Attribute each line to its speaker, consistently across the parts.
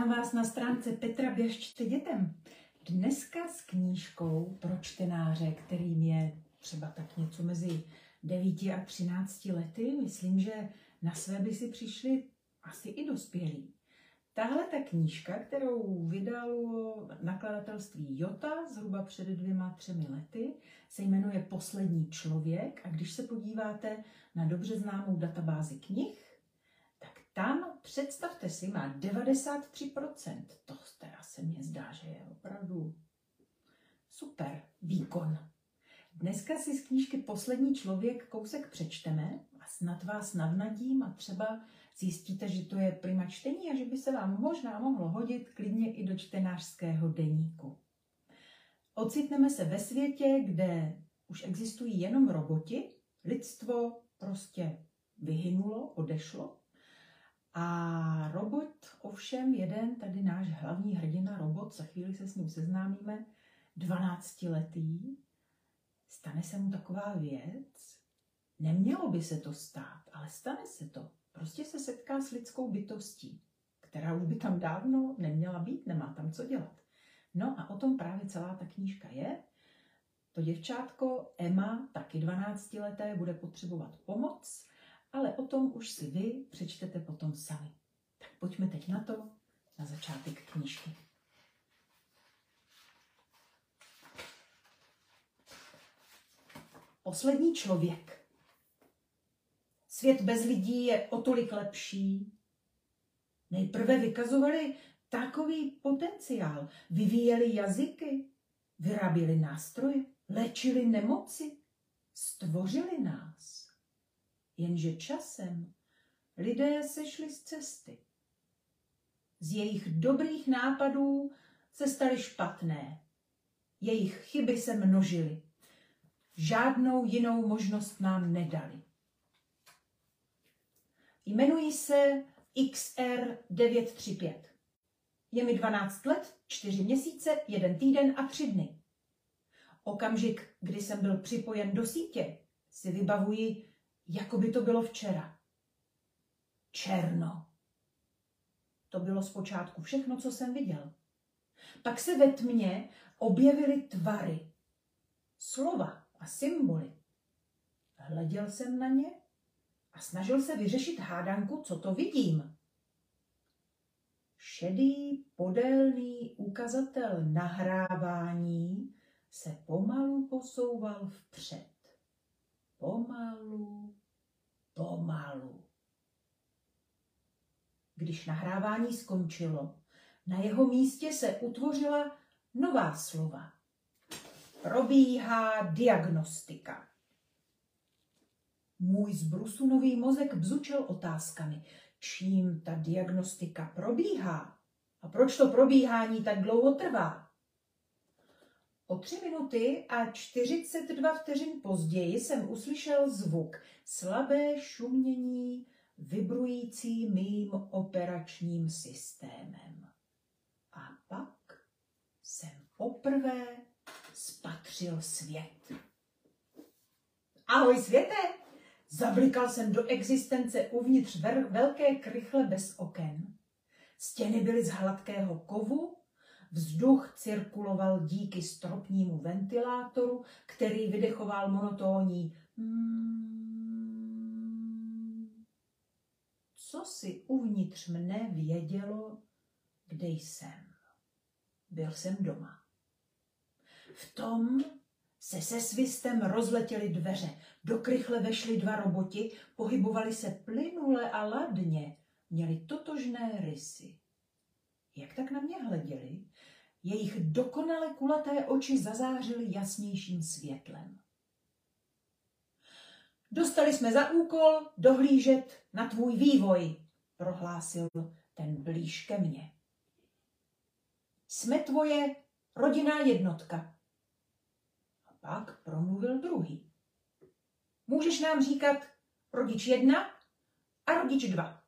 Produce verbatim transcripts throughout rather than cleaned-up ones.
Speaker 1: Vítám vás na stránce Petra Běž čte dětem. Dneska s knížkou pro čtenáře, kterým je třeba tak něco mezi devíti a třinácti lety. Myslím, že na své by si přišli asi i dospělí. Tahle ta knížka, kterou vydalo nakladatelství Jota zhruba před dvěma, třemi lety, se jmenuje Poslední člověk a když se podíváte na dobře známou databázi knih, tak tam, představte si, má devadesát tři procent. To teda se mně zdá, že je opravdu super výkon. Dneska si z knížky Poslední člověk kousek přečteme a snad vás navnadím a třeba zjistíte, že to je prima čtení a že by se vám možná mohlo hodit klidně i do čtenářského deníku. Ocitneme se ve světě, kde už existují jenom roboti, lidstvo prostě vyhynulo, odešlo. A robot, ovšem jeden, tady náš hlavní hrdina robot, za chvíli se s ním seznámíme, dvanáctiletý, stane se mu taková věc, nemělo by se to stát, ale stane se to. Prostě se setká s lidskou bytostí, která už by tam dávno neměla být, nemá tam co dělat. No a o tom právě celá ta knížka je. To děvčátko Emma, taky dvanáctileté, bude potřebovat pomoc, ale o tom už si vy přečtete potom sami. Tak pojďme teď na to, na začátek knížky. Poslední člověk. Svět bez lidí je o tolik lepší. Nejprve vykazovali takový potenciál, vyvíjeli jazyky, vyráběli nástroje, léčili nemoci, stvořili nás. Jenže časem lidé sešli z cesty. Z jejich dobrých nápadů se staly špatné. Jejich chyby se množily. Žádnou jinou možnost nám nedali. Jmenuji se X R devět tři pět. Je mi dvanáct let, čtyři měsíce, jeden týden a tři dny. Okamžik, kdy jsem byl připojen do sítě, si vybavuji, jako by to bylo včera. Černo. To bylo zpočátku všechno, co jsem viděl. Pak se ve tmě objevily tvary, slova a symboly. Hleděl jsem na ně a snažil se vyřešit hádanku, co to vidím. Šedý, podélný ukazatel nahrávání se pomalu posouval vpřed. Pomalu, pomalu. Když nahrávání skončilo, na jeho místě se utvořila nová slova. Probíhá diagnostika. Můj zbrusunový mozek bzučel otázkami. Čím ta diagnostika probíhá? A proč to probíhání tak dlouho trvá? O tři minuty a čtyřicet dva vteřin později jsem uslyšel zvuk, slabé šumění vibrující mým operačním systémem. A pak jsem poprvé spatřil svět. Ahoj světe! Zablikal jsem do existence uvnitř velké krychle bez oken. Stěny byly z hladkého kovu, vzduch cirkuloval díky stropnímu ventilátoru, který vydechoval monotónní mm. Co si uvnitř mne vědělo, kde jsem. Byl jsem doma. V tom se se svistem rozletěly dveře. Do krychle vešli dva roboti, pohybovali se plynule a ladně, měli totožné rysy. Jak tak na mě hleděli, jejich dokonale kulaté oči zazářily jasnějším světlem. Dostali jsme za úkol dohlížet na tvůj vývoj, prohlásil ten blíž ke mně. Jsme tvoje rodinná jednotka. A pak promluvil druhý. Můžeš nám říkat rodič jedna a rodič dva.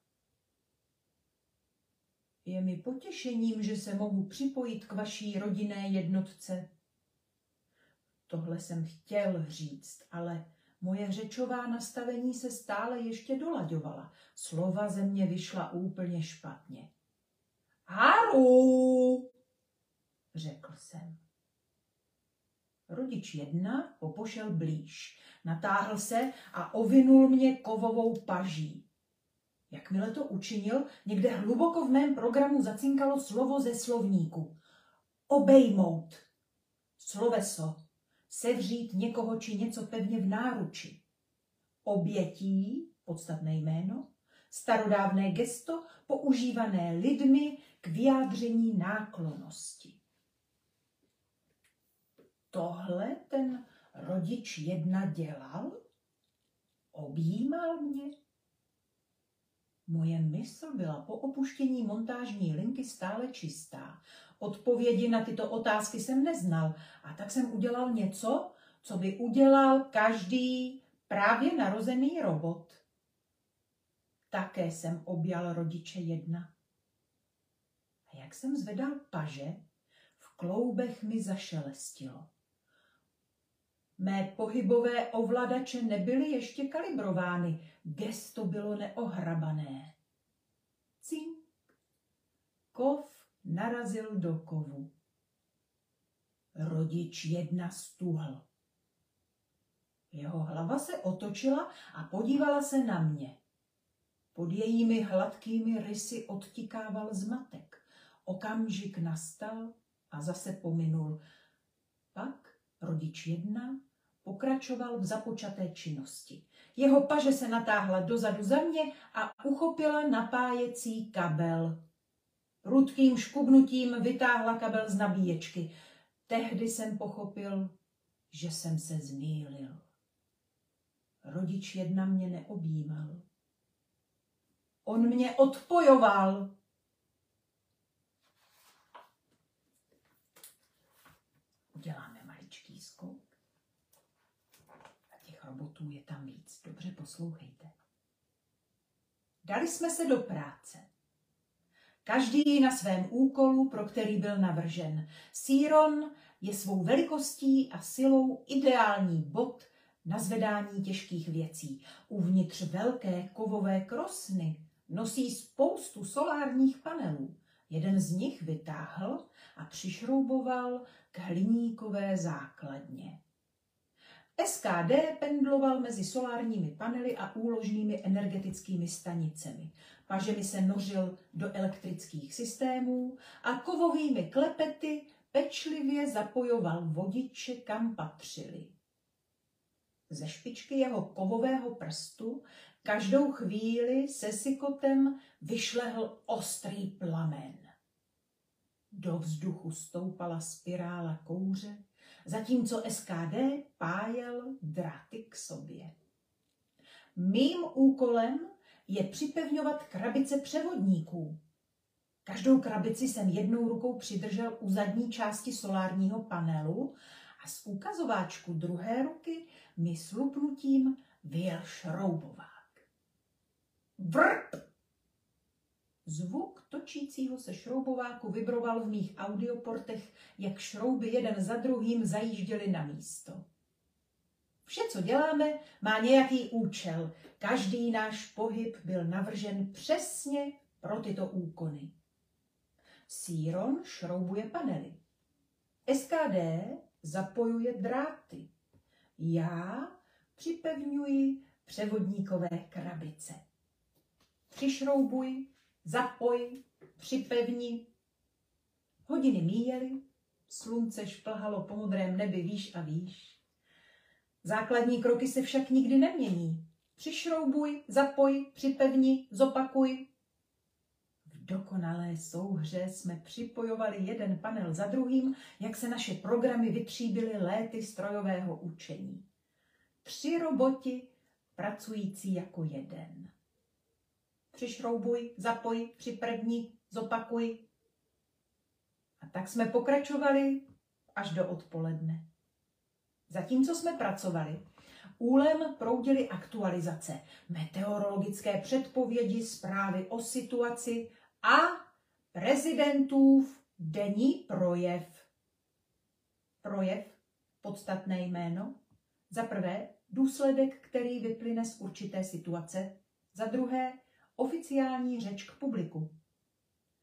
Speaker 1: Je mi potěšením, že se mohu připojit k vaší rodinné jednotce. Tohle jsem chtěl říct, ale moje řečová nastavení se stále ještě dolaďovala. Slova ze mě vyšla úplně špatně. Haru, řekl jsem. Rodič jedna popošel blíž, natáhl se a ovinul mě kovovou paží. Jakmile to učinil, někde hluboko v mém programu zacinkalo slovo ze slovníku. Obejmout. Sloveso. Sevřít někoho či něco pevně v náruči. Obětí, podstatné jméno, starodávné gesto, používané lidmi k vyjádření náklonnosti. Tohle ten rodič jedna dělal? Objímal mě? Moje mysl byla po opuštění montážní linky stále čistá. Odpovědi na tyto otázky jsem neznal a tak jsem udělal něco, co by udělal každý právě narozený robot. Také jsem objal rodiče jedna. A jak jsem zvedal paže, v kloubech mi zašelestilo. Mé pohybové ovladače nebyly ještě kalibrovány, gesto bylo neohrabané. Cink. Kov narazil do kovu. Rodič jedna stuhl. Jeho hlava se otočila a podívala se na mě. Pod jejími hladkými rysy odtikával zmatek. Okamžik nastal a zase pominul. Pak rodič jedna pokračoval v započaté činnosti. Jeho paže se natáhla dozadu za mě a uchopila napájecí kabel. Prudkým škubnutím vytáhla kabel z nabíječky. Tehdy jsem pochopil, že jsem se zmýlil. Rodič jedna mě neobjímal. On mě odpojoval. Uděláme maličký skok. A těch robotů je tam víc. Dobře poslouchejte. Dali jsme se do práce. Každý na svém úkolu, pro který byl navržen. Síron je svou velikostí a silou ideální bod na zvedání těžkých věcí. Uvnitř velké kovové krosny nosí spoustu solárních panelů. Jeden z nich vytáhl a přišrouboval k hliníkové základně. S K D pendloval mezi solárními panely a úložnými energetickými stanicemi. Pažemi se nořil do elektrických systémů a kovovými klepety pečlivě zapojoval vodiče, kam patřili. Ze špičky jeho kovového prstu každou chvíli se sykotem vyšlehl ostrý plamen. Do vzduchu stoupala spirála kouře, zatímco S K D pájel dráty k sobě. Mým úkolem je připevňovat krabice převodníků. Každou krabici jsem jednou rukou přidržel u zadní části solárního panelu a z ukazováčku druhé ruky mi s lupnutím vyjel šroubovák. Vrp! Zvuk točícího se šroubováku vibroval v mých audioportech, jak šrouby jeden za druhým zajížděly na místo. Vše, co děláme, má nějaký účel. Každý náš pohyb byl navržen přesně pro tyto úkony. Síron šroubuje panely. S K D zapojuje dráty. Já připevňuji převodníkové krabice. Přišroubuj, zapoj, připevni. Hodiny míjely, slunce šplhalo po modrém nebi výš a výš. Základní kroky se však nikdy nemění. Přišroubuj, zapoj, připevni, zopakuj. V dokonalé souhře jsme připojovali jeden panel za druhým, jak se naše programy vytříbily léty strojového učení. Tři roboti pracující jako jeden. Přišroubuj, zapoj, připevni, zopakuj. A tak jsme pokračovali až do odpoledne. Zatímco jsme pracovali, úlem proudily aktualizace, meteorologické předpovědi, zprávy o situaci a prezidentův denní projev. Projev, podstatné jméno. Za prvé, důsledek, který vyplyne z určité situace. Za druhé, oficiální řeč k publiku.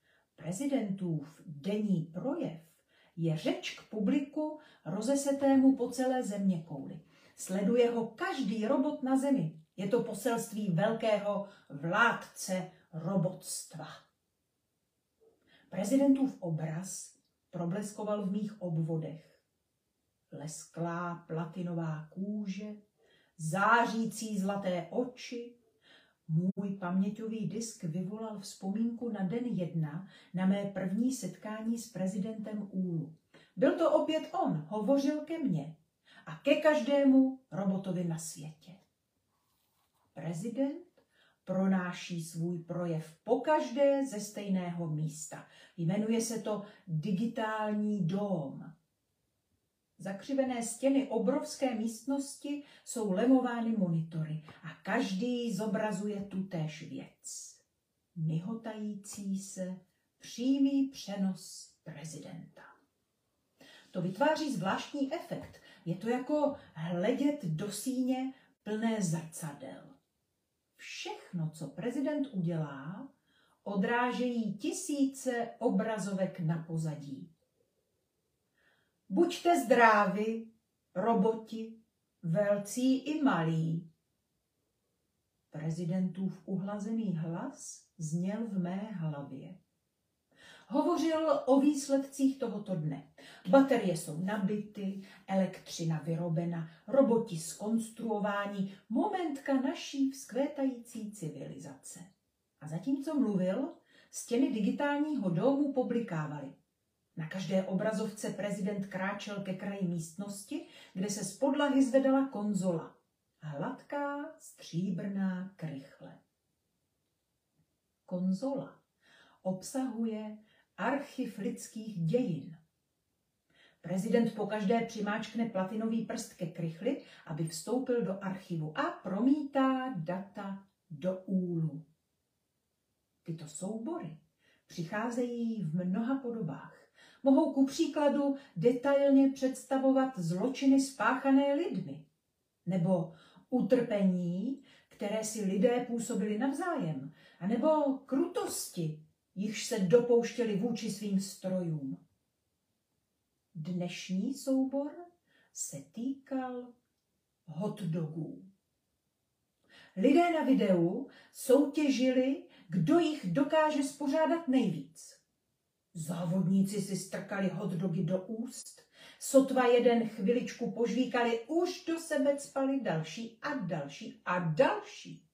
Speaker 1: Prezidentův denní projev je řeč k publiku rozesetému po celé zeměkouli. Sleduje ho každý robot na zemi. Je to poselství velkého vládce robotstva. Prezidentův obraz probleskoval v mých obvodech. Lesklá platinová kůže, zářící zlaté oči. Můj paměťový disk vyvolal vzpomínku na den jedna, na mé první setkání s prezidentem Úlu. Byl to opět on, hovořil ke mně a ke každému robotovi na světě. Prezident pronáší svůj projev pokaždé ze stejného místa. Jmenuje se to Digitální dóm. Zakřivené stěny obrovské místnosti jsou lemovány monitory a každý zobrazuje tutéž věc. Myhotající se přímý přenos prezidenta. To vytváří zvláštní efekt. Je to jako hledět do síně plné zrcadel. Všechno, co prezident udělá, odrážejí tisíce obrazovek na pozadí. Buďte zdraví, roboti, velcí i malí. Prezidentův uhlazený hlas zněl v mé hlavě. Hovořil o výsledcích tohoto dne. Baterie jsou nabity, elektřina vyrobena, roboti zkonstruováni, momentka naší vzkvétající civilizace. A zatímco mluvil, stěny digitálního domu poblikávaly. Na každé obrazovce prezident kráčel ke kraji místnosti, kde se z podlahy zvedala konzola. Hladká, stříbrná krychle. Konzola obsahuje archiv lidských dějin. Prezident pokaždé přimáčkne platinový prst ke krychli, aby vstoupil do archivu a promítá data do úlu. Tyto soubory přicházejí v mnoha podobách. Mohou ku příkladu detailně představovat zločiny spáchané lidmi, nebo utrpení, které si lidé působili navzájem, anebo krutosti, jichž se dopouštěli vůči svým strojům. Dnešní soubor se týkal hot dogů. Lidé na videu soutěžili, kdo jich dokáže spořádat nejvíc. Závodníci si strkali hot dogy do úst, sotva jeden chviličku požvíkali, už do sebe cpali další a další a další.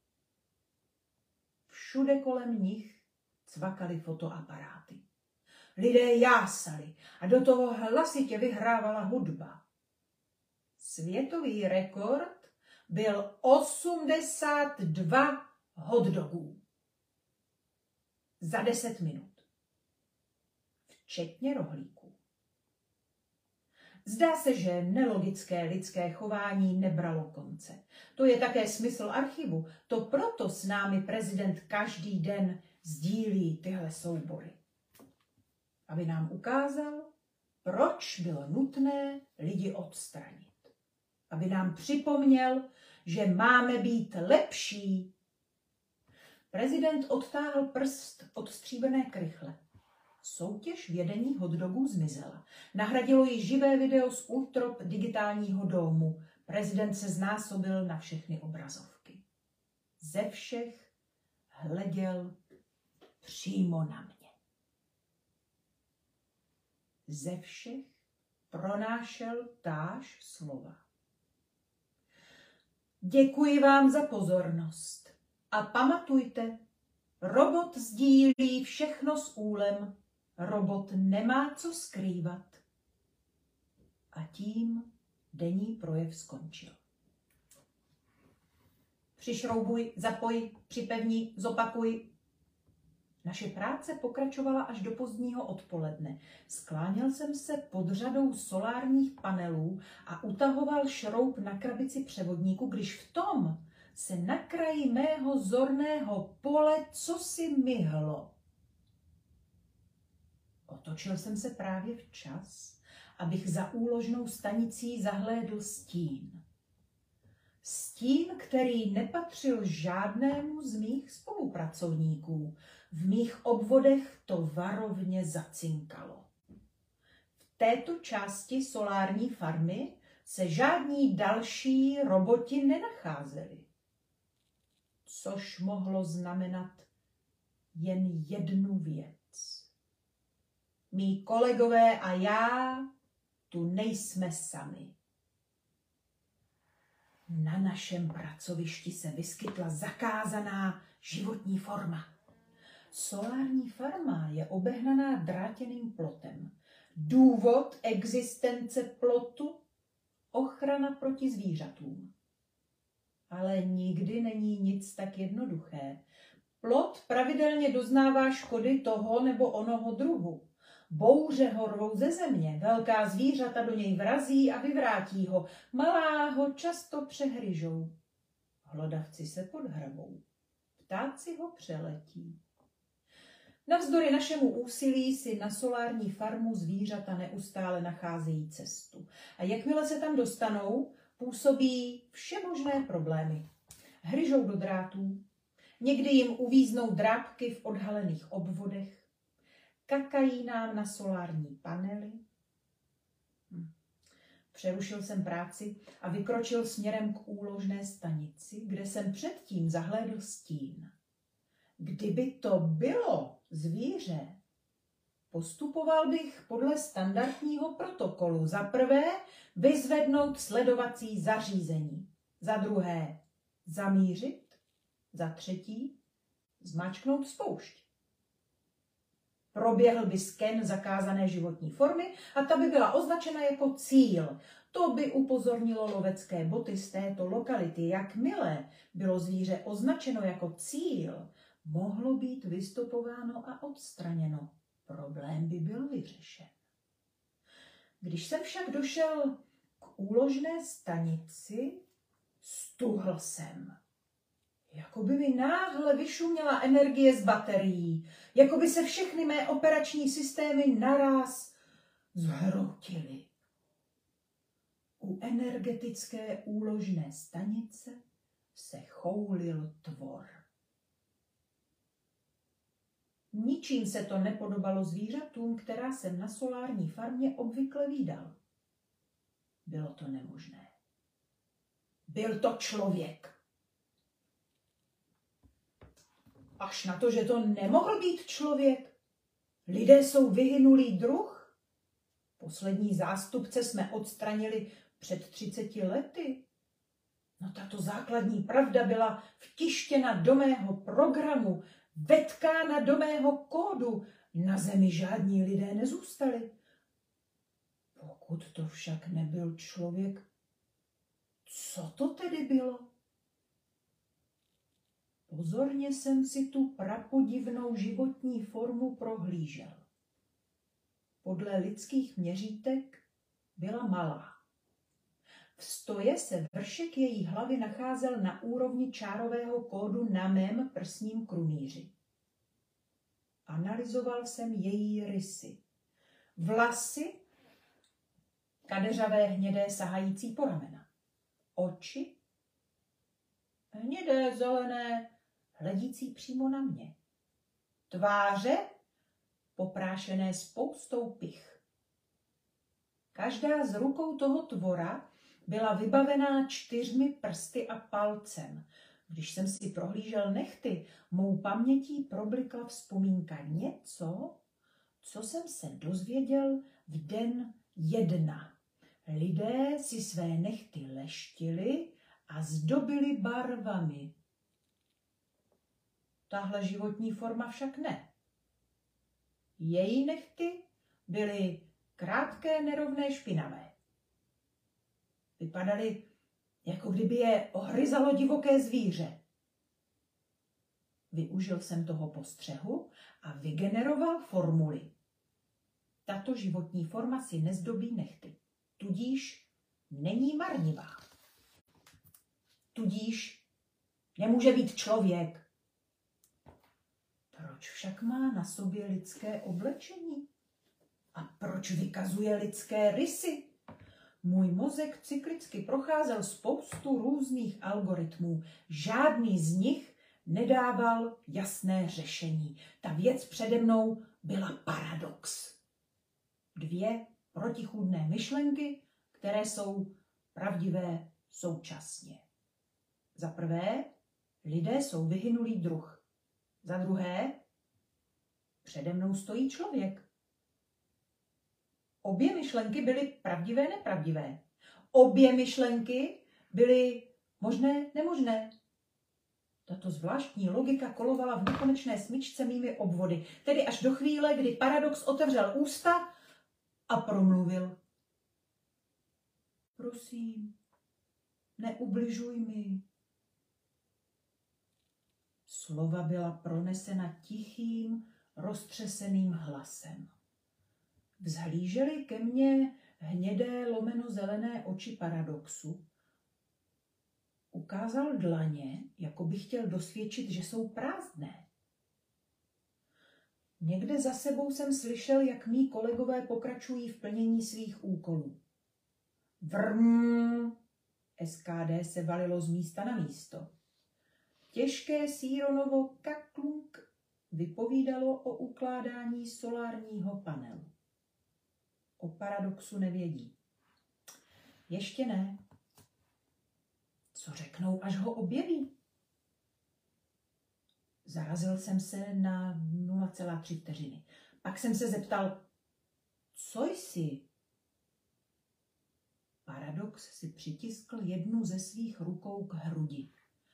Speaker 1: Všude kolem nich cvakaly fotoaparáty. Lidé jásali a do toho hlasitě vyhrávala hudba. Světový rekord byl osmdesát dva hot dogů. Za deset minut. Včetně rohlíků. Zdá se, že nelogické lidské chování nebralo konce. To je také smysl archivu. To proto s námi prezident každý den sdílí tyhle soubory. Aby nám ukázal, proč bylo nutné lidi odstranit. Aby nám připomněl, že máme být lepší. Prezident odtáhl prst od stříbrné krychle. Soutěž vědení hot dogů zmizela. Nahradilo ji živé video z útrop digitálního domu. Prezident se znásobil na všechny obrazovky. Ze všech hleděl přímo na mě. Ze všech pronášel táž slova. Děkuji vám za pozornost. A pamatujte, robot sdílí všechno s úlem. Robot nemá co skrývat. A tím denní projev skončil. Přišroubuj, zapoj, připevni, zopakuj. Naše práce pokračovala až do pozdního odpoledne. Skláněl jsem se pod řadou solárních panelů a utahoval šroub na krabici převodníku, když v tom se na kraji mého zorného pole cosi myhlo. Otočil jsem se právě včas, abych za úložnou stanicí zahlédl stín. Stín, který nepatřil žádnému z mých spolupracovníků. V mých obvodech to varovně zacinkalo. V této části solární farmy se žádní další roboti nenacházeli. Což mohlo znamenat jen jednu věc. Mí kolegové a já tu nejsme sami. Na našem pracovišti se vyskytla zakázaná životní forma. Solární farma je obehnaná drátěným plotem. Důvod existence plotu? Ochrana proti zvířatům. Ale nikdy není nic tak jednoduché. Plot pravidelně doznává škody toho nebo onoho druhu. Bouře ho rvou ze země, velká zvířata do něj vrazí a vyvrátí ho, malá ho často přehryžou. Hlodavci se podhrabou, ptáci ho přeletí. Navzdory našemu úsilí si na solární farmu zvířata neustále nacházejí cestu. A jakmile se tam dostanou, působí všemožné problémy. Hryžou do drátů, někdy jim uvíznou drápky v odhalených obvodech, kakají nám na solární panely. Hm. Přerušil jsem práci a vykročil směrem k úložné stanici, kde jsem předtím zahlédl stín. Kdyby to bylo zvíře, postupoval bych podle standardního protokolu. Za prvé vyzvednout sledovací zařízení, za druhé zamířit, za třetí zmáčknout spoušť. Proběhl by sken zakázané životní formy a ta by byla označena jako cíl. To by upozornilo lovecké boty z této lokality. Jakmile bylo zvíře označeno jako cíl, mohlo být vystopováno a odstraněno. Problém by byl vyřešen. Když jsem však došel k úložné stanici, stuhl jsem. Jako by mi náhle vyšuměla energie z baterií, jako by se všechny mé operační systémy naráz zhroutily. U energetické úložné stanice se choulil tvor. Ničím se to nepodobalo zvířatům, která jsem na solární farmě obvykle vídal. Bylo to nemožné. Byl to člověk. Až na to, že to nemohl být člověk. Lidé jsou vyhynulý druh. Poslední zástupce jsme odstranili před třiceti lety. No tato základní pravda byla vtištěna do mého programu, vetkána do mého kódu. Na zemi žádní lidé nezůstali. Pokud to však nebyl člověk, co to tedy bylo? Pozorně jsem si tu prapodivnou životní formu prohlížel. Podle lidských měřítek byla malá. V stoje se vršek její hlavy nacházel na úrovni čárového kódu na mém prsním krunýři. Analyzoval jsem její rysy. Vlasy, kadeřavé hnědé sahající po ramena. Oči, hnědé zelené, hledící přímo na mě. Tváře, poprášené spoustou pich. Každá z rukou toho tvora byla vybavená čtyřmi prsty a palcem. Když jsem si prohlížel nehty, mou pamětí problikla vzpomínka něco, co jsem se dozvěděl v den jedna. Lidé si své nehty leštili a zdobili barvami. Tahle životní forma však ne. Její nehty byly krátké, nerovné, špinavé. Vypadaly, jako kdyby je ohryzalo divoké zvíře. Využil jsem toho postřehu a vygeneroval formuli. Tato životní forma si nezdobí nehty, tudíž není marnivá. Tudíž nemůže být člověk. Proč však má na sobě lidské oblečení? A proč vykazuje lidské rysy? Můj mozek cyklicky procházel spoustu různých algoritmů. Žádný z nich nedával jasné řešení. Ta věc přede mnou byla paradox. Dvě protichůdné myšlenky, které jsou pravdivé současně. Za prvé, lidé jsou vyhynulý druh. Za druhé, přede mnou stojí člověk. Obě myšlenky byly pravdivé, nepravdivé. Obě myšlenky byly možné, nemožné. Tato zvláštní logika kolovala v nekonečné smyčce mými obvody, tedy až do chvíle, kdy paradox otevřel ústa a promluvil. Prosím, neubližuj mi. Slova byla pronesena tichým, roztřeseným hlasem. Vzhlížely ke mně hnědé lomeno zelené oči paradoxu. Ukázal dlaně, jako by chtěl dosvědčit, že jsou prázdné. Někde za sebou jsem slyšel, jak mí kolegové pokračují v plnění svých úkolů. Vrm! S K D se valilo z místa na místo. Těžké síronovo kaklunk vypovídalo o ukládání solárního panelu. O paradoxu nevědí. Ještě ne. Co řeknou, až ho objeví? Zarazil jsem se na nula celá tři vteřiny. Pak jsem se zeptal, co jsi? Paradox si přitiskl jednu ze svých rukou k hrudi.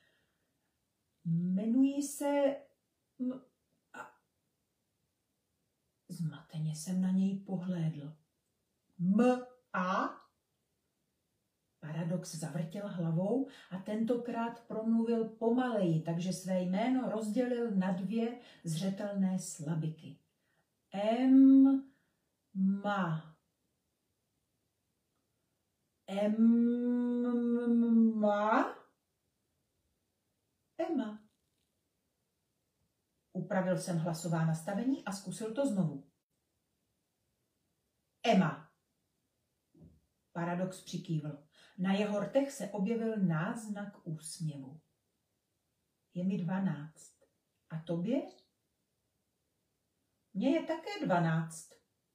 Speaker 1: Jmenuji se... A... Zmateně jsem na něj pohlédl. M a Paradox zavrtěl hlavou a tentokrát promluvil pomaleji, takže své jméno rozdělil na dvě zřetelné slabiky. M ma. M ma. Emma. Upravil jsem hlasová nastavení a zkusil to znovu. Emma. Paradox přikývl. Na jeho rtech se objevil náznak úsměvu. Je mi dvanáct. A tobě? Mně je také dvanáct.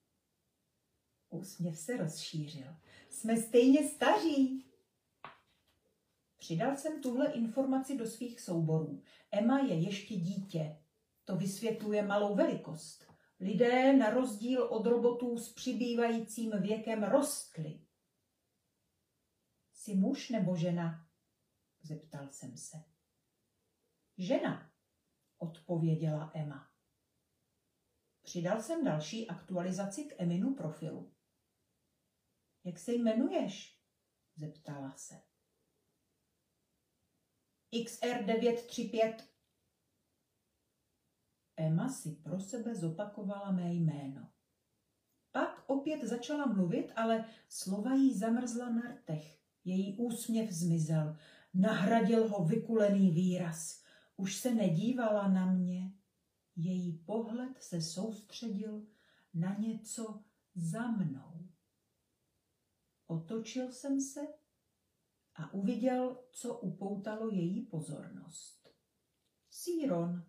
Speaker 1: Úsměv se rozšířil. Jsme stejně staří. Přidal jsem tuhle informaci do svých souborů. Emma je ještě dítě. To vysvětluje malou velikost. Lidé na rozdíl od robotů s přibývajícím věkem rostli. Jsi muž nebo žena? Zeptal jsem se. Žena, odpověděla Emma. Přidal jsem další aktualizaci k Eminu profilu. Jak se jmenuješ? Zeptala se. X R devět tři pět. Emma si pro sebe zopakovala mé jméno. Pak opět začala mluvit, ale slova jí zamrzla na rtech. Její úsměv zmizel. Nahradil ho vykulený výraz. Už se nedívala na mě. Její pohled se soustředil na něco za mnou. Otočil jsem se a uviděl, co upoutalo její pozornost. Síron.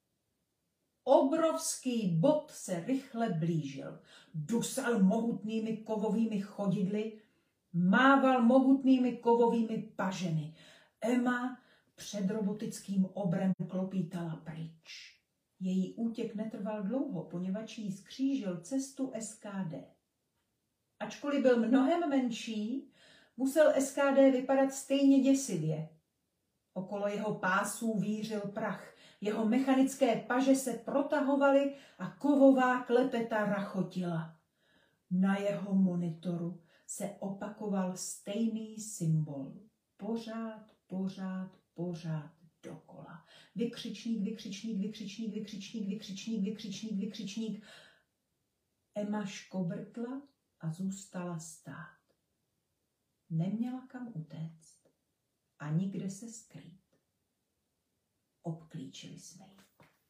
Speaker 1: Obrovský bod se rychle blížil. Dusal mohutnými kovovými chodidly, mával mohutnými kovovými pažemi. Emma před robotickým obrem klopítala pryč. Její útěk netrval dlouho, poněvadž jí skřížil cestu S K D. Ačkoliv byl mnohem menší, musel S K D vypadat stejně děsivě. Okolo jeho pásů vířil prach, jeho mechanické paže se protahovaly a kovová klepeta rachotila. Na jeho monitoru se opakoval stejný symbol. Pořád, pořád, pořád dokola. Vykřičník, vykřičník, vykřičník, vykřičník, vykřičník, vykřičník, vykřičník. Emma škobrtla a zůstala stát. Neměla kam utéct, ani kde se skrýt. Obklíčili jsme ji.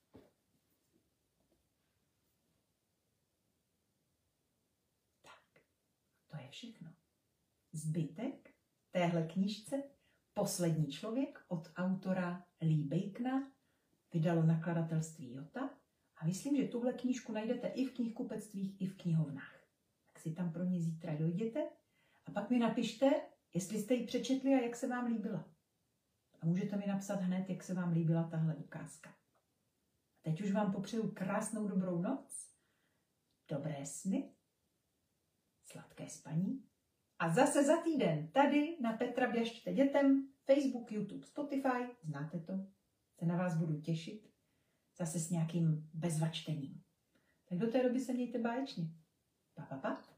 Speaker 1: Tak, to je všechno. Zbytek téhle knížce Poslední člověk od autora Lee Bacona vydalo nakladatelství Jota a myslím, že tuhle knížku najdete i v knihkupectvích, i v knihovnách. Tak si tam pro ně zítra dojděte a pak mi napište, jestli jste ji přečetli a jak se vám líbila. A můžete mi napsat hned, jak se vám líbila tahle ukázka. Teď už vám popřeju krásnou dobrou noc, dobré sny, sladké spaní a zase za týden tady na Petra Běžte dětem, Facebook, YouTube, Spotify, znáte to, se na vás budu těšit, zase s nějakým bezvačtením. Tak do té doby se mějte báječně. Pa, pa, pa.